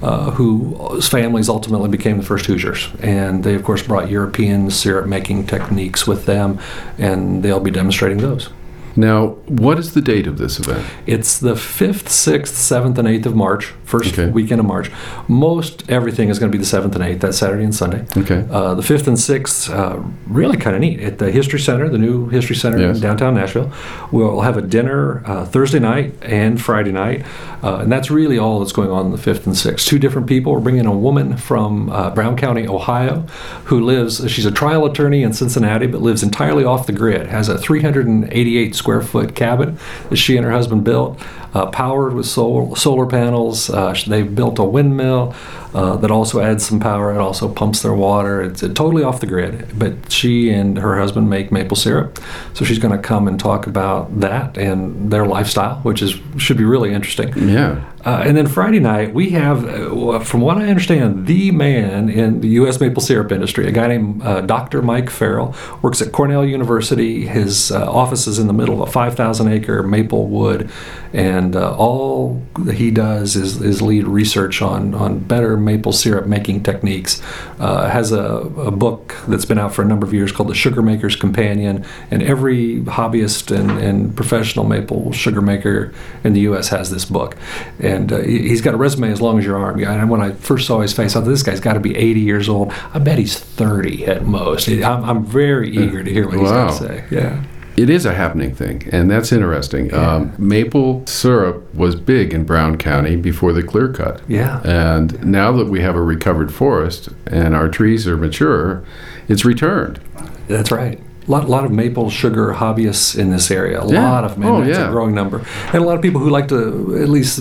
S13: whose families ultimately became the first Hoosiers. And they, of course, brought European syrup-making techniques with them, and they'll be demonstrating those.
S2: Now, what is the date of this event?
S13: It's the 5th, 6th, 7th, and 8th of March, first weekend of March. Most everything is going to be the 7th and 8th, that's Saturday and Sunday.
S2: Okay.
S13: The 5th and 6th, really kind of neat. At the History Center, the new History Center in downtown Nashville, we'll have a dinner Thursday night and Friday night. And that's really all that's going on the 5th and 6th. 2 different people. We're bringing a woman from Brown County, Ohio, who lives, she's a trial attorney in Cincinnati, but lives entirely off the grid, has a 388 square foot cabin that she and her husband built, powered with solar panels. They've built a windmill that also adds some power. It also pumps their water. It's totally off the grid, but she and her husband make maple syrup. So she's going to come and talk about that and their lifestyle, which should be really interesting.
S2: Yeah.
S13: And then Friday night, we have, from what I understand, the man in the U.S. maple syrup industry, a guy named Dr. Mike Farrell, works at Cornell University. His office is in the middle of a 5,000-acre maple wood, and all he does is lead research on better maple syrup making techniques. Has a book that's been out for a number of years called The Sugar Maker's Companion, and every hobbyist and professional maple sugar maker in the U.S. has this book. And he's got a resume as long as your arm. And when I first saw his face, I thought, this guy's got to be 80 years old. I bet he's 30 at most. I'm very eager to hear what he's got to say. Yeah.
S2: It is a happening thing, and that's interesting.
S13: Yeah.
S2: Maple syrup was big in Brown County before the clear cut.
S13: Yeah.
S2: And now that we have a recovered forest and our trees are mature, it's returned.
S13: That's right. A lot of maple sugar hobbyists in this area. A lot of them. It's a growing number. And a lot of people who like to at least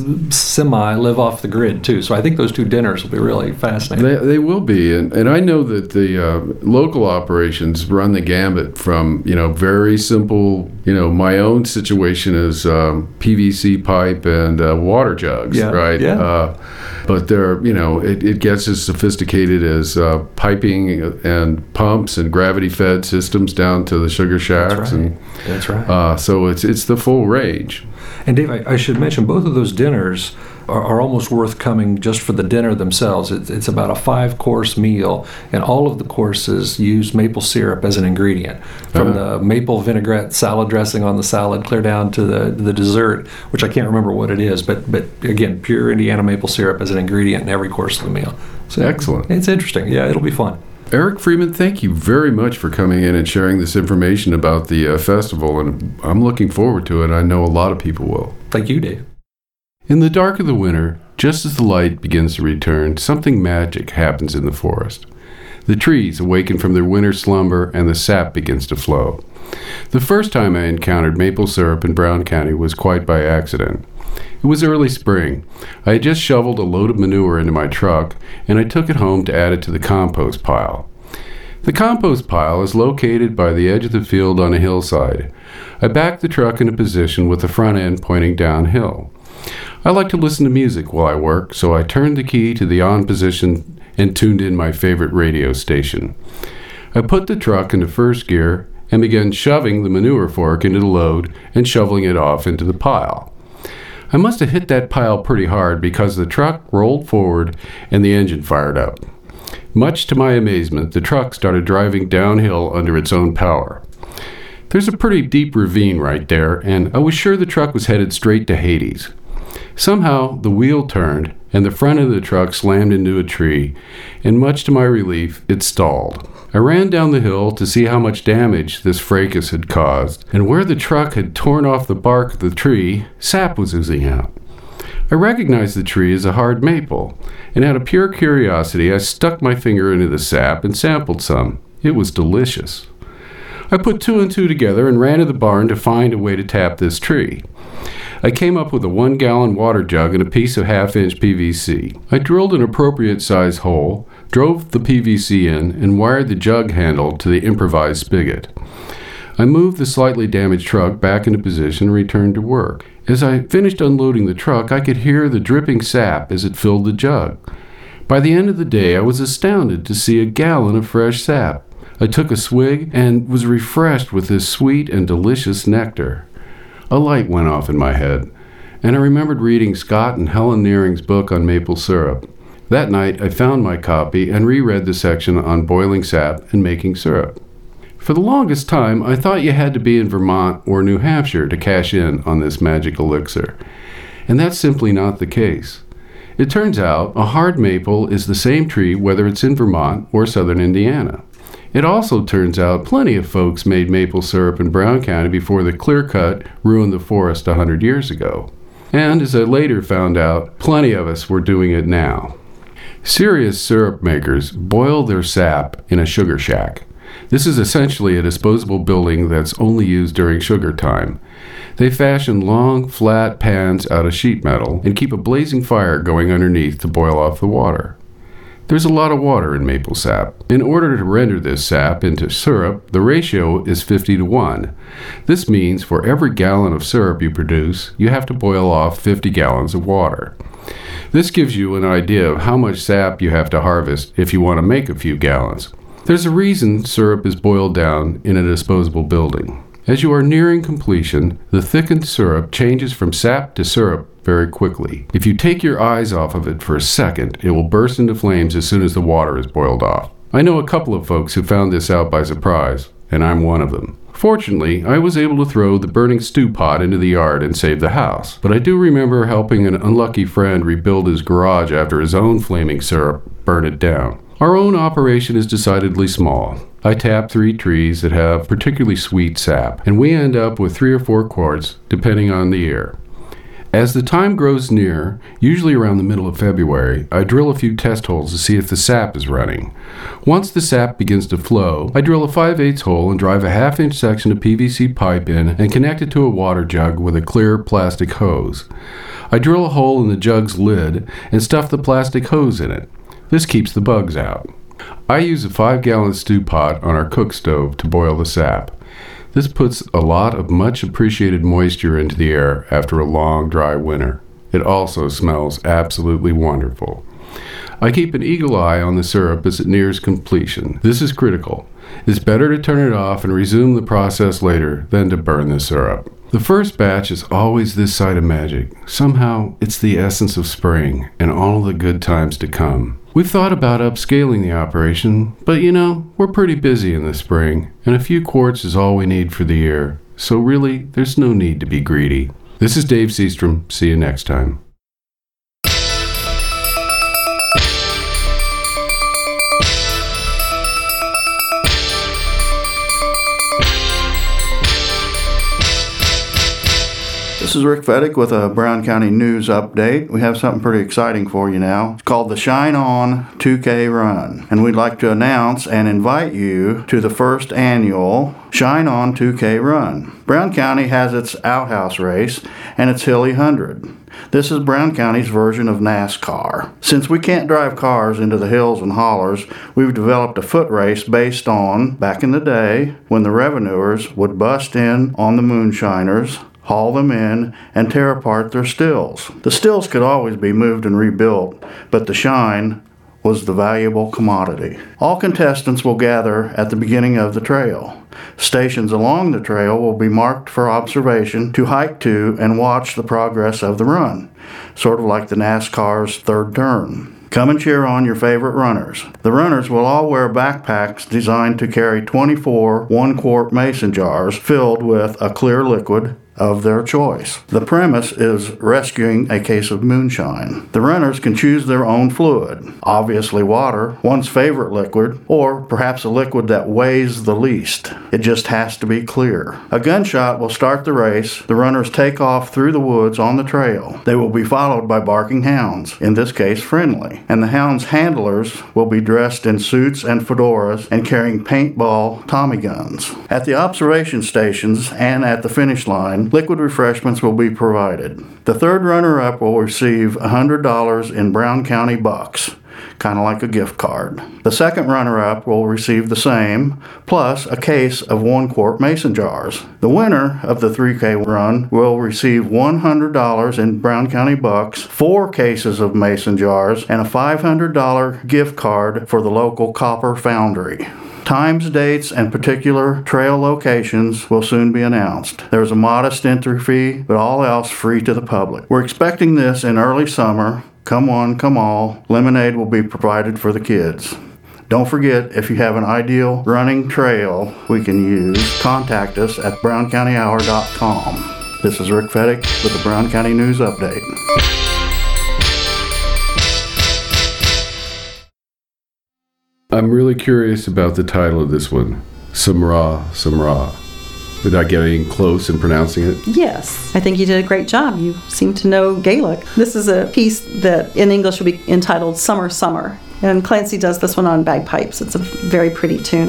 S13: live off the grid, too. So I think those 2 dinners will be really fascinating.
S2: They will be. And I know that the local operations run the gambit from, very simple, my own situation is PVC pipe and water jugs, right?
S13: Yeah.
S2: But they're, it gets as sophisticated as piping and pumps and gravity-fed systems down to the sugar shacks.
S13: That's right.
S2: So it's the full range.
S13: And Dave, I should mention both of those dinners are almost worth coming just for the dinner themselves. It's about a 5-course meal, and all of the courses use maple syrup as an ingredient. From the maple vinaigrette salad dressing on the salad, clear down to the dessert, which I can't remember what it is, but again, pure Indiana maple syrup as an ingredient in every course of the meal. So
S2: excellent.
S13: It's interesting. Yeah, it'll be fun.
S2: Eric Freeman, thank you very much for coming in and sharing this information about the festival, and I'm looking forward to it. I know a lot of people will.
S13: Thank you, Dave.
S2: In the dark of the winter, just as the light begins to return, something magic happens in the forest. The trees awaken from their winter slumber, and the sap begins to flow. The first time I encountered maple syrup in Brown County was quite by accident. It was early spring. I had just shoveled a load of manure into my truck, and I took it home to add it to the compost pile. The compost pile is located by the edge of the field on a hillside. I backed the truck into position with the front end pointing downhill. I like to listen to music while I work, so I turned the key to the on position and tuned in my favorite radio station. I put the truck into first gear and began shoving the manure fork into the load and shoveling it off into the pile. I must have hit that pile pretty hard because the truck rolled forward and the engine fired up. Much to my amazement, the truck started driving downhill under its own power. There's a pretty deep ravine right there, and I was sure the truck was headed straight to Hades. Somehow, the wheel turned, and the front of the truck slammed into a tree, and much to my relief, it stalled. I ran down the hill to see how much damage this fracas had caused, and where the truck had torn off the bark of the tree, sap was oozing out. I recognized the tree as a hard maple, and out of pure curiosity, I stuck my finger into the sap and sampled some. It was delicious. I put 2 and 2 together and ran to the barn to find a way to tap this tree. I came up with a 1-gallon water jug and a piece of 1/2-inch PVC. I drilled an appropriate size hole, drove the PVC in, and wired the jug handle to the improvised spigot. I moved the slightly damaged truck back into position and returned to work. As I finished unloading the truck, I could hear the dripping sap as it filled the jug. By the end of the day, I was astounded to see a gallon of fresh sap. I took a swig and was refreshed with this sweet and delicious nectar. A light went off in my head, and I remembered reading Scott and Helen Nearing's book on maple syrup. That night, I found my copy and reread the section on boiling sap and making syrup. For the longest time, I thought you had to be in Vermont or New Hampshire to cash in on this magic elixir, and that's simply not the case. It turns out a hard maple is the same tree whether it's in Vermont or southern Indiana. It also turns out plenty of folks made maple syrup in Brown County before the clear cut ruined the forest 100 years ago. And as I later found out, plenty of us were doing it now. Serious syrup makers boil their sap in a sugar shack. This is essentially a disposable building that's only used during sugar time. They fashion long, flat pans out of sheet metal and keep a blazing fire going underneath to boil off the water. There's a lot of water in maple sap. In order to render this sap into syrup, the ratio is 50-1. This means for every gallon of syrup you produce, you have to boil off 50 gallons of water. This gives you an idea of how much sap you have to harvest if you want to make a few gallons. There's a reason syrup is boiled down in a disposable building. As you are nearing completion, the thickened syrup changes from sap to syrup very quickly. If you take your eyes off of it for a second, it will burst into flames as soon as the water is boiled off. I know a couple of folks who found this out by surprise, and I'm one of them. Fortunately, I was able to throw the burning stew pot into the yard and save the house, but I do remember helping an unlucky friend rebuild his garage after his own flaming syrup burned it down. Our own operation is decidedly small. I tap 3 trees that have particularly sweet sap, and we end up with 3 or 4 quarts, depending on the year. As the time grows near, usually around the middle of February, I drill a few test holes to see if the sap is running. Once the sap begins to flow, I drill a 5/8 hole and drive a 1/2-inch section of PVC pipe in and connect it to a water jug with a clear plastic hose. I drill a hole in the jug's lid and stuff the plastic hose in it. This keeps the bugs out. I use a 5-gallon stew pot on our cook stove to boil the sap. This puts a lot of much appreciated moisture into the air after a long, dry winter. It also smells absolutely wonderful. I keep an eagle eye on the syrup as it nears completion. This is critical. It's better to turn it off and resume the process later than to burn the syrup. The first batch is always this side of magic. Somehow, it's the essence of spring and all the good times to come. We've thought about upscaling the operation, but we're pretty busy in the spring, and a few quarts is all we need for the year. So really, there's no need to be greedy. This is Dave Seastrom. See you next time.
S6: This is Rick Fettig with a Brown County News Update. We have something pretty exciting for you now. It's called the Shine On 2K Run. And we'd like to announce and invite you to the first annual Shine On 2K Run. Brown County has its outhouse race and its Hilly 100. This is Brown County's version of NASCAR. Since we can't drive cars into the hills and hollers, we've developed a foot race based on, back in the day, when the revenuers would bust in on the moonshiners, haul them in, and tear apart their stills. The stills could always be moved and rebuilt, but the shine was the valuable commodity. All contestants will gather at the beginning of the trail. Stations along the trail will be marked for observation to hike to and watch the progress of the run, sort of like the NASCAR's third turn. Come and cheer on your favorite runners. The runners will all wear backpacks designed to carry 24 1-quart mason jars filled with a clear liquid, of their choice. The premise is rescuing a case of moonshine. The runners can choose their own fluid, obviously water, one's favorite liquid, or perhaps a liquid that weighs the least. It just has to be clear. A gunshot will start the race. The runners take off through the woods on the trail. They will be followed by barking hounds, in this case friendly, and the hounds' handlers will be dressed in suits and fedoras and carrying paintball Tommy guns. At the observation stations and at the finish line, liquid refreshments will be provided. The third runner-up will receive $100 in Brown County bucks, kind of like a gift card. The second runner-up will receive the same, plus a case of 1-quart mason jars. The winner of the 3K run will receive $100 in Brown County bucks, 4 cases of mason jars, and a $500 gift card for the local copper foundry. Times, dates, and particular trail locations will soon be announced. There's a modest entry fee, but all else free to the public. We're expecting this in early summer. Come one, come all. Lemonade will be provided for the kids. Don't forget, if you have an ideal running trail we can use, contact us at browncountyhour.com. This is Rick Fettig with the Brown County News Update.
S2: I'm really curious about the title of this one, Samra, Samra. Did I get any close in pronouncing it?
S7: Yes, I think you did a great job. You seem to know Gaelic. This is a piece that in English would be entitled Summer, Summer. And Clancy does this one on bagpipes. It's a very pretty tune.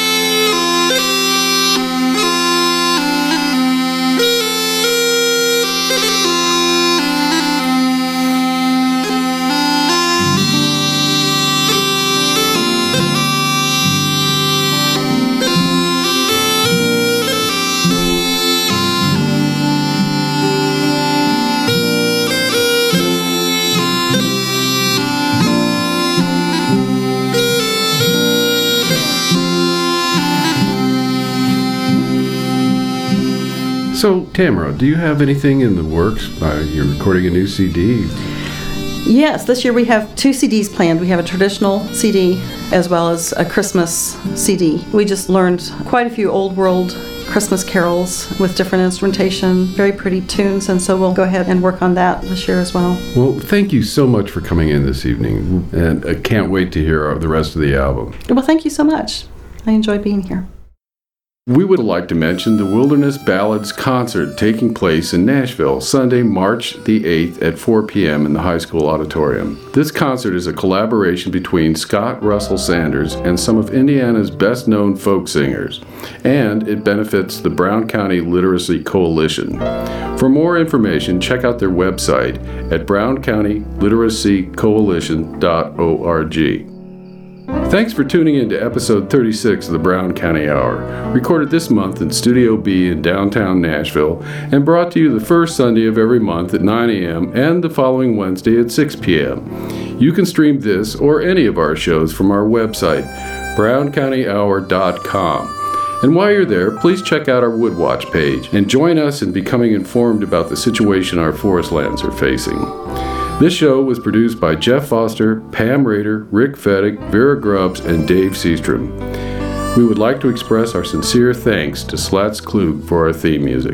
S2: So, Tamara, do you have anything in the works? You're recording a new CD.
S7: Yes, this year we have 2 CDs planned. We have a traditional CD as well as a Christmas CD. We just learned quite a few old world Christmas carols with different instrumentation, very pretty tunes, and so we'll go ahead and work on that this year as well.
S2: Well, thank you so much for coming in this evening, and I can't wait to hear the rest of the album.
S7: Well, thank you so much. I enjoyed being here.
S2: We would like to mention the Wilderness Ballads concert taking place in Nashville Sunday, March the 8th at 4 p.m. in the high school auditorium. This concert is a collaboration between Scott Russell Sanders and some of Indiana's best-known folk singers, and it benefits the Brown County Literacy Coalition. For more information, check out their website at browncountyliteracycoalition.org. Thanks for tuning in to episode 36 of the Brown County Hour, recorded this month in Studio B in downtown Nashville, and brought to you the first Sunday of every month at 9 a.m. and the following Wednesday at 6 p.m. You can stream this or any of our shows from our website, browncountyhour.com. And while you're there, please check out our Woodwatch page and join us in becoming informed about the situation our forest lands are facing. This show was produced by Jeff Foster, Pam Rader, Rick Fettig, Vera Grubbs, and Dave Seastrom. We would like to express our sincere thanks to Slats Klug for our theme music.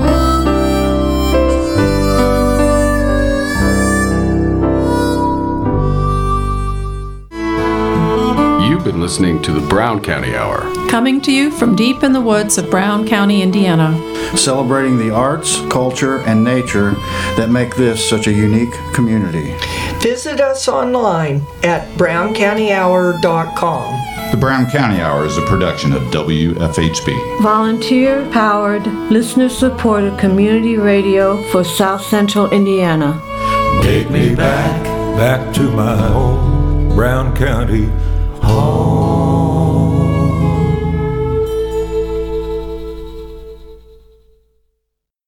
S2: You've been listening to the Brown County Hour.
S1: Coming to you from deep in the woods of Brown County, Indiana.
S6: Celebrating the arts, culture, and nature that make this such a unique community.
S3: Visit us online at browncountyhour.com.
S4: The Brown County Hour is a production of WFHB.
S5: Volunteer-powered, listener-supported community radio for South Central Indiana.
S14: Take me back to my home, Brown County home.